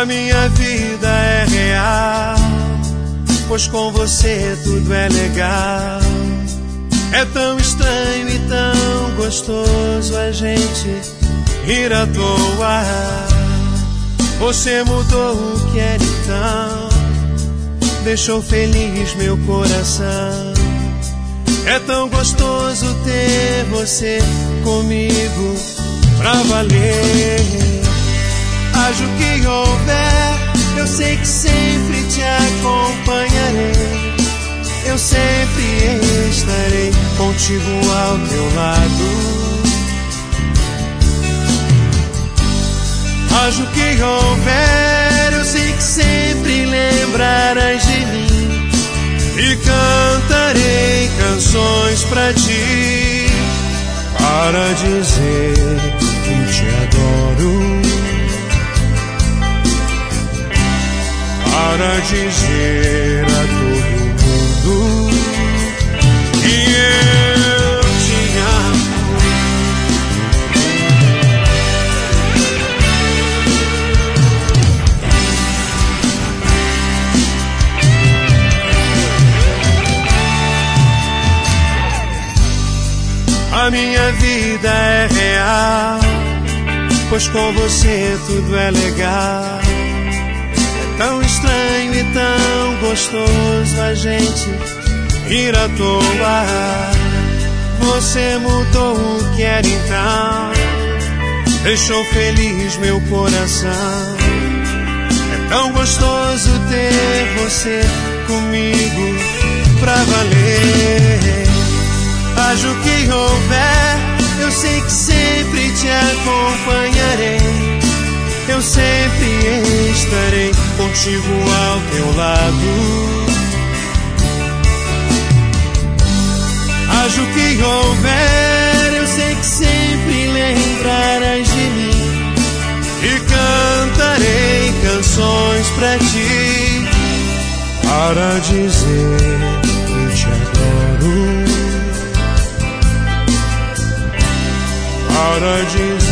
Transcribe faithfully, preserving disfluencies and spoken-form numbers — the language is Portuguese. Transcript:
A minha vida é real, pois com você tudo é legal. É tão estranho e tão gostoso a gente rir à toa. Você mudou o que era então, deixou feliz meu coração. É tão gostoso ter você comigo pra valer. Haja o que houver, eu sei que sempre te acompanharei. Eu sempre estarei contigo ao teu lado. Haja o que houver, eu sei que sempre lembrarás de mim. E cantarei canções pra ti, para dizer que te adoro, para dizer a todo mundo que eu te amo. A minha vida é real, pois com você tudo é legal. É tão estranho e tão gostoso a gente rir à toa. Você mudou o que era então, deixou feliz meu coração. É tão gostoso ter você comigo pra valer. Haja o que houver, eu sei que sempre te acompanharei. Eu sempre estarei contigo ao teu lado. Haja o que houver, eu sei que sempre lembrarás de mim. E cantarei canções pra ti, para dizer que te adoro, para dizer